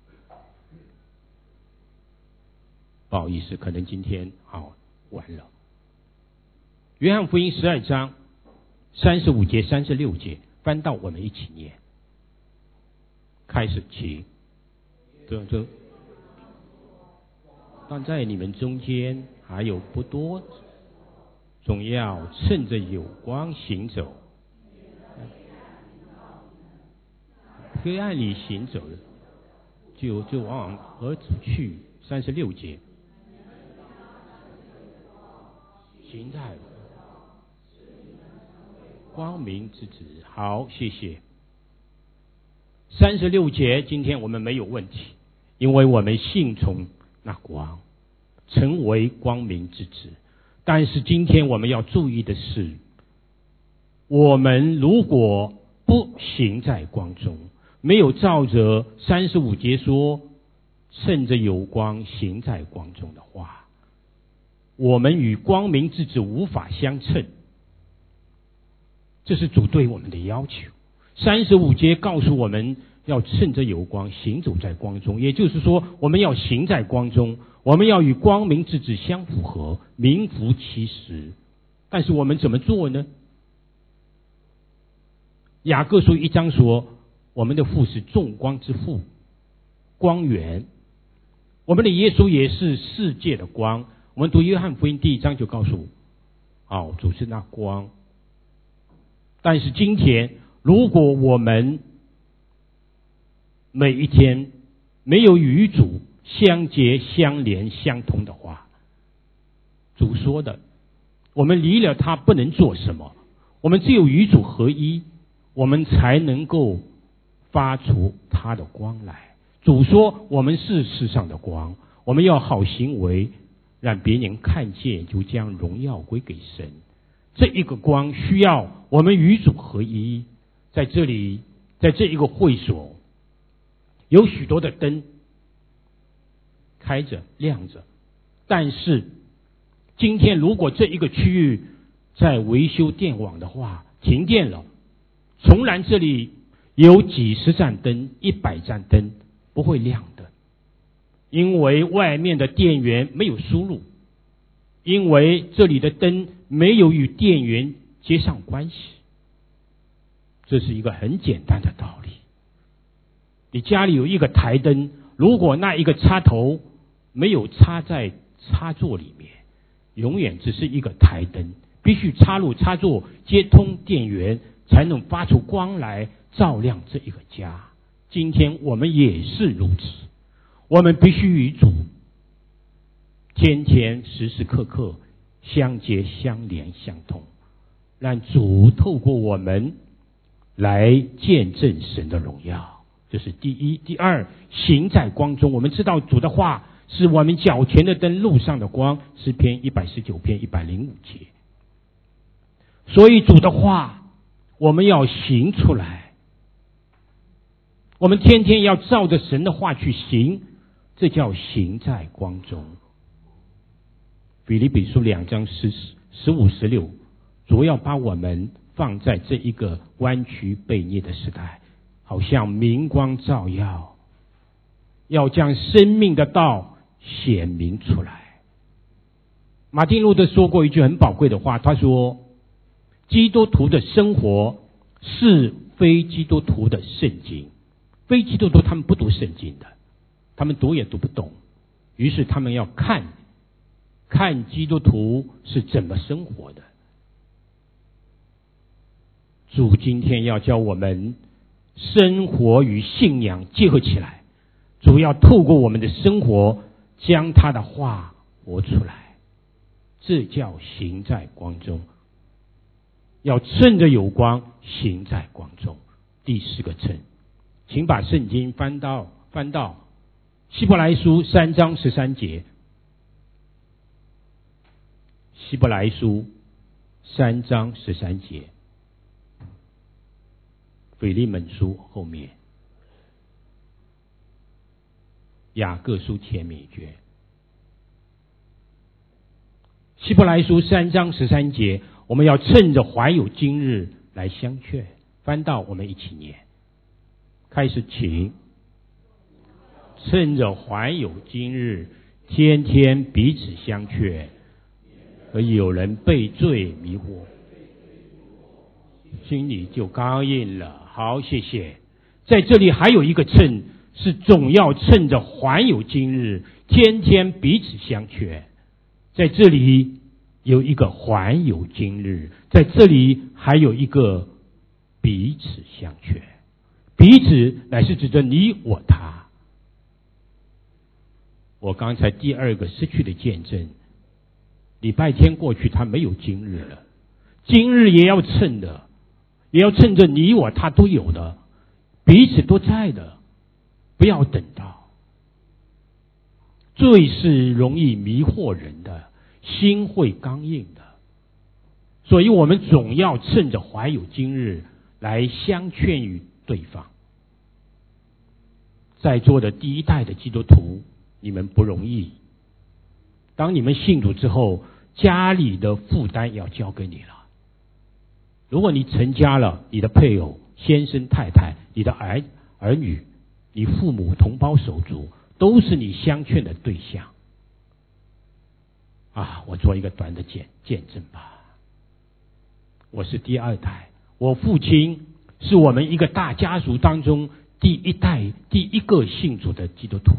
不好意思，可能今天好完了。约翰福音十二章三十五节三十六节，翻到我们一起念。开始，请。这这，但在你们中间还有不多，总要趁着有光行走。黑暗里行走的，就就往何处去？三十六节。行在光明之子。好，谢谢。三十六节，今天我们没有问题，因为我们信从那光，成为光明之子。但是今天我们要注意的是，我们如果不行在光中，没有照着三十五节说，趁着有光行在光中的话，我们与光明之子无法相称。这是主对我们的要求。三十五节告诉我们要趁着有光行走在光中，也就是说我们要行在光中，我们要与光明之子相符合，名副其实。但是我们怎么做呢？雅各书一章说，我们的父是众光之父，光源。我们的耶稣也是世界的光。我们读约翰福音第一章就告诉，哦，主是那光。但是今天如果我们每一天没有与主相结相连相通的话，主说的，我们离了他不能做什么。我们只有与主合一，我们才能够发出他的光来。主说我们是世上的光，我们要好行为，让别人看见，就将荣耀归给神。这一个光需要我们与主合一。在这里，在这一个会所，有许多的灯开着亮着，但是今天如果这一个区域在维修电网的话，停电了，纵然这里有几十盏灯、一百盏灯，不会亮的，因为外面的电源没有输入，因为这里的灯没有与电源接上关系。这是一个很简单的道理。你家里有一个台灯，如果那一个插头没有插在插座里面，永远只是一个台灯，必须插入插座，接通电源，才能发出光来照亮这一个家。今天我们也是如此，我们必须与主天天时时刻刻相结相连相通，让主透过我们来见证神的荣耀。 这是第一。第二，行在光中。我们知道主的话是我们脚前的灯，路上的光，诗篇一百十九篇一百零五节。所以主的话我们要行出来，我们天天要照着神的话去行，这叫行在光中。腓立比书两章十十五十六，主要把我们放在这一个弯曲悖逆的时代，好像明光照耀，要将生命的道显明出来。马丁路德说过一句很宝贵的话，他说基督徒的生活是非基督徒的圣经。非基督徒他们不读圣经的，他们读也读不懂，于是他们要看看基督徒是怎么生活的。主今天要教我们生活与信仰结合起来，主要透过我们的生活将他的话活出来，这叫行在光中。要趁着有光，行在光中。第四个趁，请把圣经翻到翻到希伯来书三章十三节。希伯来书三章十三节，腓利门书后面，雅各书前面一句。希伯来书三章十三节，我们要趁着怀有今日来相劝。翻到我们一起念，开始请。趁着怀有今日，天天彼此相劝，而有人被罪迷惑，心里就刚硬了。好，谢谢。在这里还有一个趁，是总要趁着怀有今日，天天彼此相劝。在这里有一个怀有今日，在这里还有一个彼此相劝。彼此乃是指着你我他。我刚才第二个失去的见证，礼拜天过去，他没有今日了。今日也要趁的，也要趁着你我他都有的，彼此都在的，不要等到。罪是容易迷惑人的，心会刚硬的，所以我们总要趁着怀有今日来相劝于对方。在座的第一代的基督徒，你们不容易。当你们信主之后，家里的负担要交给你了。如果你成家了，你的配偶、先生、太太、你的儿儿女、你父母、同胞手足，都是你相劝的对象。啊，我做一个短的见见证吧。我是第二代，我父亲是我们一个大家族当中第一代第一个信主的基督徒。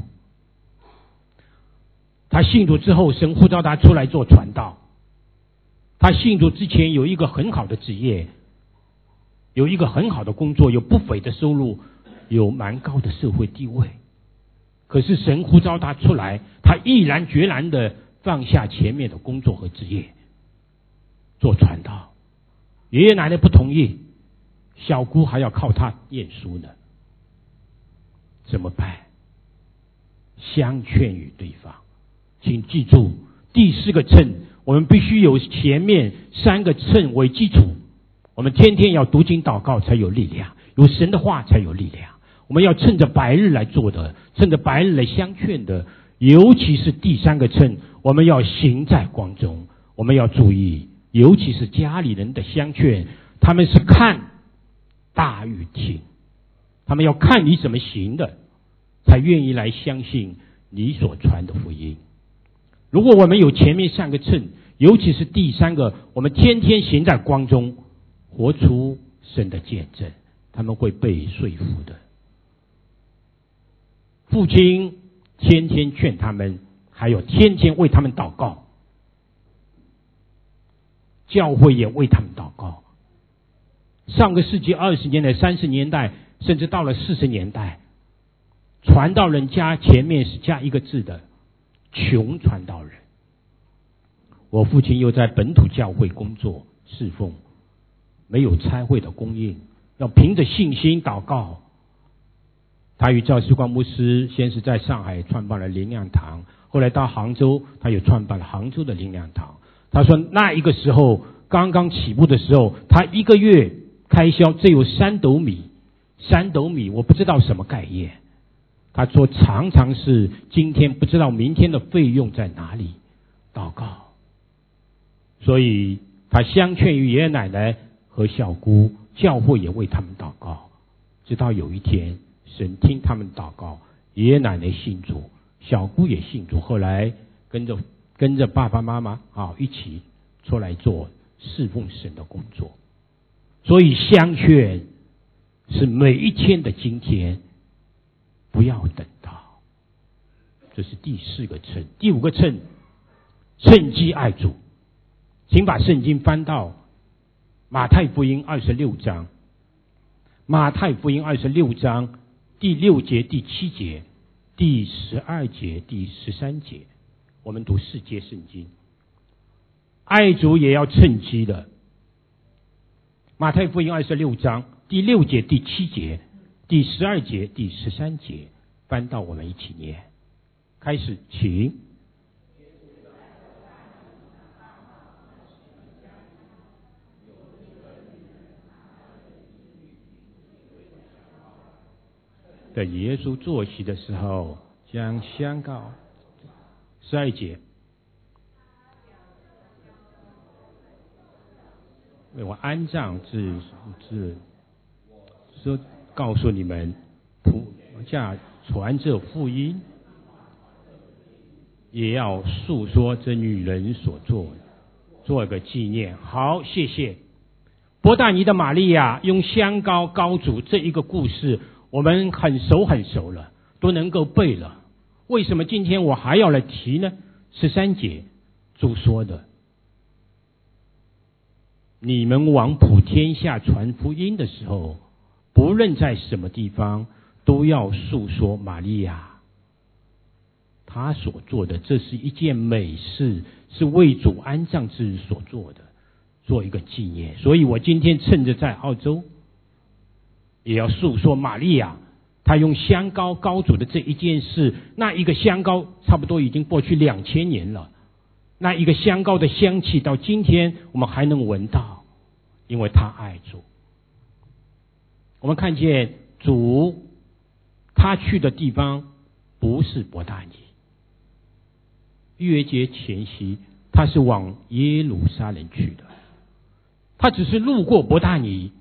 他信主之后，神呼召他出来做传道。他信主之前有一个很好的职业，有一个很好的工作，有不菲的收入，有蛮高的社会地位。可是神呼召他出来，他毅然决然的放下前面的工作和职业，做传道。爷爷奶奶不同意，小姑还要靠他念书呢。怎么办？相劝于对方。请记住，第四个趁，我们必须有前面三个趁为基础。我们天天要读经祷告才有力量，有神的话才有力量。我们要趁着白日来做的，趁着白日来相劝的，尤其是第三个趁，我们要行在光中。我们要注意，尤其是家里人的相劝，他们是看大于听，他们要看你怎么行的，才愿意来相信你所传的福音。如果我们有前面三个趁，尤其是第三个，我们天天行在光中，活出神的见证，他们会被说服的。父亲天天劝他们，还有天天为他们祷告，教会也为他们祷告。上个世纪二十年代、三十年代，甚至到了四十年代，传道人家前面是加一个字的穷传道人。我父亲又在本土教会工作侍奉，没有差会的供应，要凭着信心祷告， 他与赵世光牧师先是在上海创办了灵粮堂，后来到杭州，他又创办了杭州的灵粮堂。他说那一个时候刚刚起步的时候，他一个月开销只有三斗米，三斗米我不知道什么概念。他说常常是今天不知道明天的费用在哪里，祷告。所以他相劝于爷爷奶奶和小姑，教会也为他们祷告。直到有一天，神听他们祷告，爷爷奶奶信主，小姑也信主，后来跟着跟着爸爸妈妈啊一起出来做侍奉神的工作。所以相劝是每一天的今天，不要等到。这是第四个趁。第五个趁，趁机爱主。请把圣经翻到马太福音二十六章，马太福音二十六章第六节、第七节、第十二节、第十三节，我们读四节圣经。爱主也要趁机的。马太福音二十六章第六节、第七节、第十二节、第十三节，翻到我们一起念。开始，请。在耶稣坐席的时候，将香膏。十二节，为我安葬之之，说告诉你们，仆下传这福音，也要述说这女人所做的，做个纪念。好，谢谢。伯大尼的玛利亚用香膏膏主这一个故事，我们很熟很熟了，都能够背了。为什么今天我还要来提呢？十三节主说的，你们往普天下传福音的时候，不论在什么地方，都要述说玛利亚她所做的，这是一件美事，是为主安葬之日所做的，做一个纪念。所以我今天趁着在澳洲，也要述说玛利亚她用香膏膏主的这一件事。那一个香膏差不多已经过去两千年了，那一个香膏的香气到今天我们还能闻到，因为他爱主。我们看见主他去的地方不是伯大尼，逾越节前夕他是往耶路撒冷去的，他只是路过伯大尼。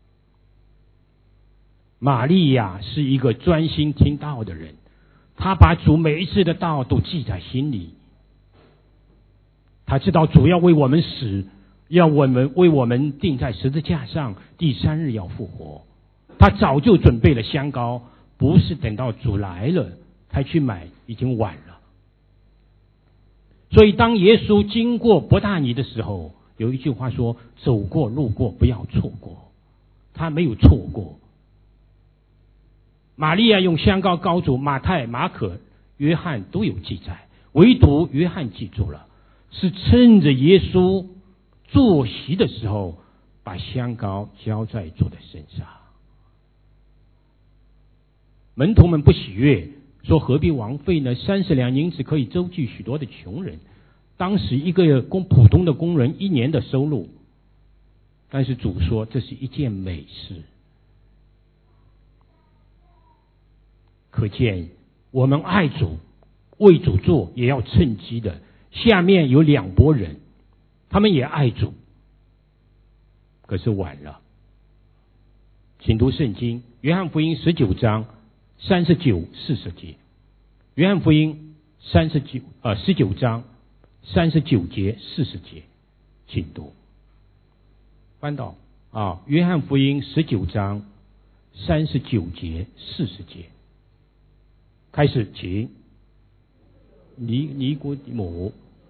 玛利亚是一个专心听道的人，他把主每一次的道都记在心里。他知道主要为我们死，要我们为我们钉在十字架上，第三日要复活。他早就准备了香膏，不是等到主来了才去买，已经晚了。所以当耶稣经过伯大尼的时候，有一句话说，走过路过不要错过。他没有错过。玛利亚用香膏膏主，马太、马可、约翰都有记载，唯独约翰记住了，是趁着耶稣坐席的时候，把香膏浇在主的身上。门徒们不喜悦，说何必枉费呢？三十两银子可以周济许多的穷人。当时一个工普通的工人一年的收入，但是主说这是一件美事。可见我们爱主，为主做也要趁机的。下面有两拨人，他们也爱主，可是晚了。请读圣经，约翰福音十九章三十九、四十节。约翰福音三十九呃十九章三十九节、四十节，请读。翻到啊，约翰福音十九章三十九节、四十节。开始，请。尼尼古底母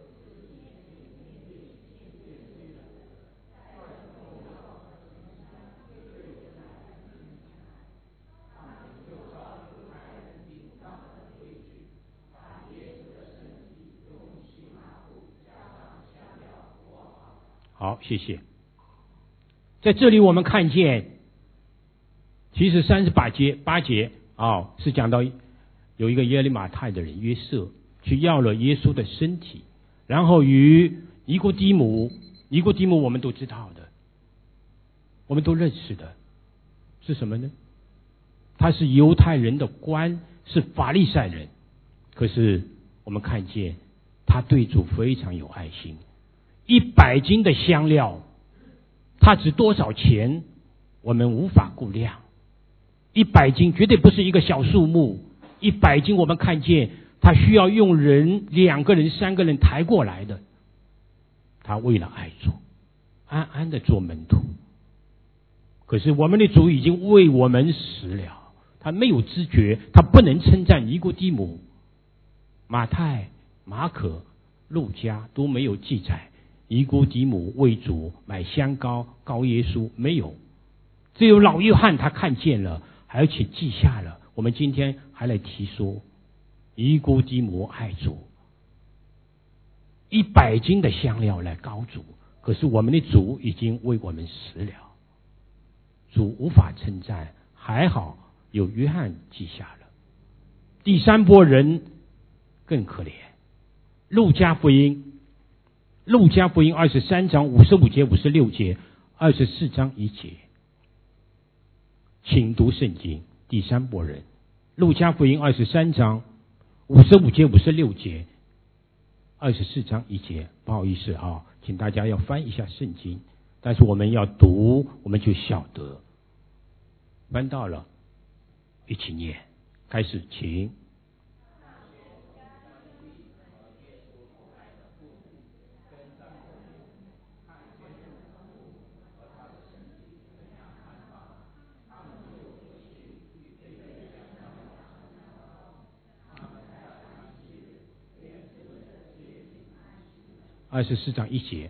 好，谢谢。在这里我们看见，其实三十八节八节哦，是讲到有一个耶利马太的人约瑟去要了耶稣的身体，然后与尼哥底母，尼哥底母我们都知道的，我们都认识的，是什么呢？他是犹太人的官，是法利赛人，可是我们看见他对主非常有爱心。一百斤的香料，他值多少钱？我们无法估量。一百斤绝对不是一个小数目，一百斤我们看见他需要用人两个人、三个人抬过来的。他为了爱主，安安的做门徒。可是我们的主已经为我们死了，他没有知觉，他不能称赞尼哥底母。马太、马可、路加都没有记载尼哥底母为主买香膏膏耶稣，没有。只有老约翰他看见了，而且记下了。我们今天还来提说尼哥底母爱主，一百斤的香料来膏主，可是我们的主已经为我们死了，主无法称赞，还好有约翰记下了。第三波人更可怜，路加福音，路加福音二十三章五十五节、五十六节，二十四章一节，请读圣经。第三波人，路加福音二十三章五十五节、五十六节，二十四章一节。不好意思啊，请大家要翻一下圣经，但是我们要读，我们就晓得。翻到了，一起念，开始，请。二十四章一节。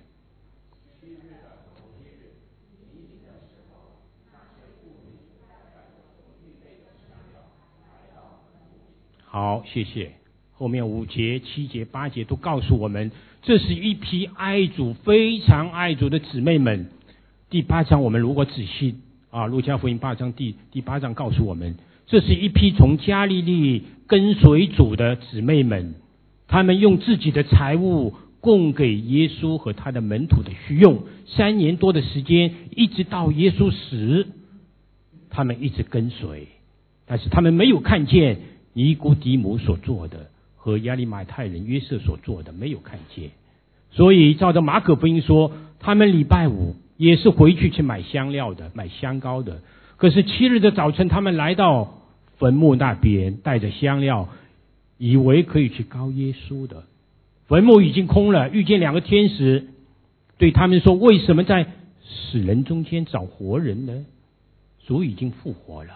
好，谢谢。后面五节、七节、八节都告诉我们，这是一批爱主、非常爱主的姊妹们。第八章我们如果仔细啊，路加福音八章第第八章告诉我们，这是一批从加利利跟随主的姊妹们，他们用自己的财物供给耶稣和他的门徒的需用，三年多的时间，一直到耶稣死，他们一直跟随，但是他们没有看见尼哥底母所做的和亚利马太人约瑟所做的，没有看见。所以照着马可福音说，他们礼拜五也是回去去买香料的，买香膏的。可是七日的早晨，他们来到坟墓那边，带着香料，以为可以去膏耶稣的。坟墓已经空了，遇见两个天使，对他们说：为什么在死人中间找活人呢？主已经复活了。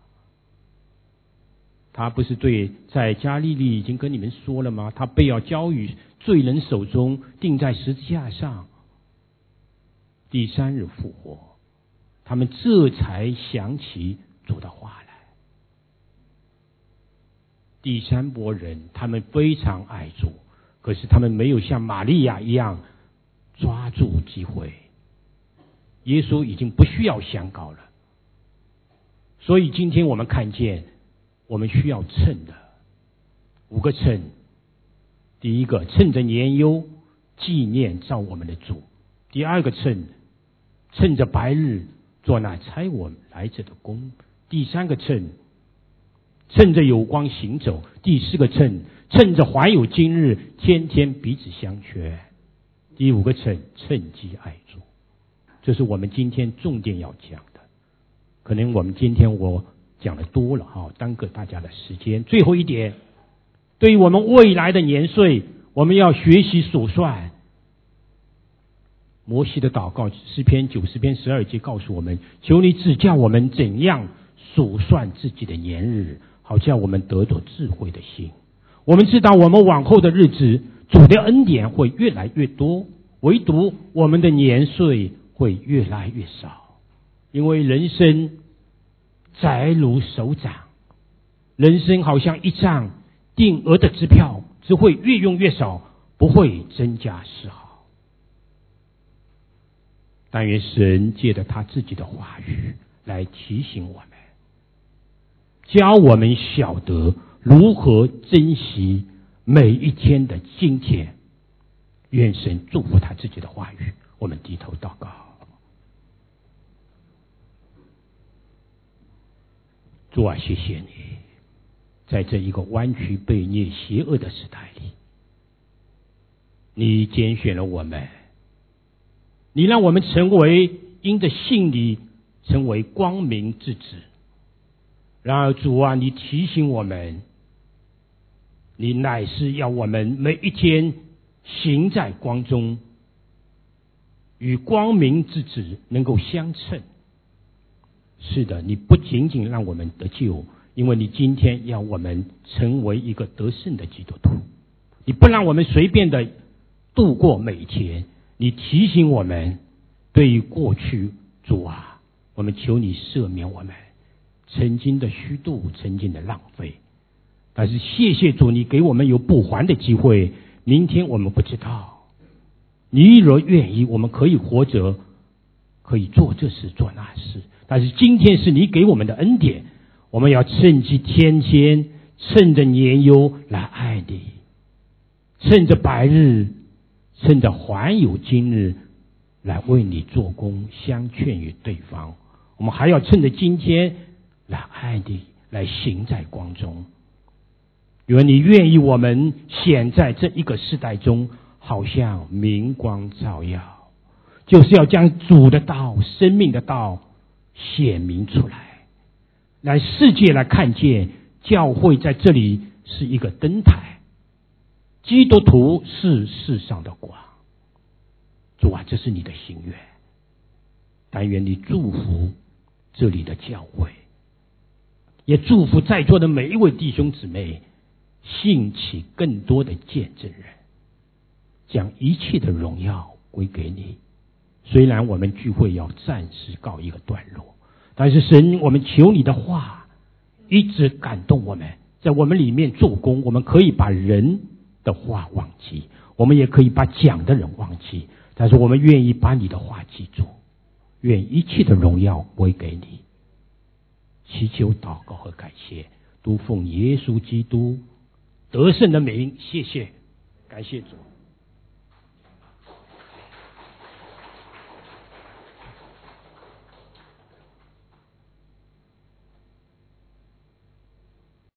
他不是对在加利利已经跟你们说了吗？他被要交于罪人手中，钉在十字架上，第三日复活。他们这才想起主的话来。第三波人，他们非常爱主，可是他们没有像玛利亚一样抓住机会。耶稣已经不需要香膏了，所以今天我们看见我们需要趁的五个趁。第一个，趁着年忧纪念造我们的主；第二个趁，趁着白日做那差我们来者的工；第三个趁，趁着有光行走；第四个趁，趁着还有今日，天天彼此相缺；第五个趁，趁机爱主。这是我们今天重点要讲的。可能我们今天我讲的多了哈，耽搁大家的时间。最后一点，对于我们未来的年岁，我们要学习数算。摩西的祷告，诗篇九十篇十二节告诉我们：求你指教我们怎样数算自己的年日，好叫我们得着智慧的心。我们知道我们往后的日子，主的恩典会越来越多，唯独我们的年岁会越来越少。因为人生窄如手掌，人生好像一张定额的支票，只会越用越少，不会增加丝毫。但愿神借着他自己的话语来提醒我们， 教我们晓得如何珍惜每一天的今天。愿神祝福他自己的话语。我们低头祷告。主啊，谢谢你，在这一个弯曲悖逆邪恶的时代里，你拣选了我们，你让我们成为因着信你成为光明之子。然而主啊，你提醒我们，你乃是要我们每一天行在光中，与光明之子能够相称。是的，你不仅仅让我们得救，因为你今天要我们成为一个得胜的基督徒。你不让我们随便的度过每一天，你提醒我们，对于过去，主啊，我们求你赦免我们曾经的虚度，曾经的浪费。但是谢谢主，你给我们有补还的机会。明天我们不知道，你若愿意，我们可以活着，可以做这事做那事。但是今天是你给我们的恩典，我们要趁机天天趁着年幼来爱你，趁着白日，趁着还有今日来为你做工，相劝于对方。我们还要趁着今天来爱你，来行在光中。愿你愿意我们显在这一个世代中，好像明光照耀，就是要将主的道，生命的道显明出来，让世界来看见教会在这里是一个灯台，基督徒是世上的光。主啊，这是你的心愿，但愿你祝福这里的教会，也祝福在座的每一位弟兄姊妹，兴起更多的见证人，将一切的荣耀归给你。虽然我们聚会要暂时告一个段落，但是神，我们求你的话一直感动我们，在我们里面做工。我们可以把人的话忘记，我们也可以把讲的人忘记，但是我们愿意把你的话记住。愿一切的荣耀归给你。祈求祷告和感谢，都奉耶稣基督得胜的名，谢谢，感谢主。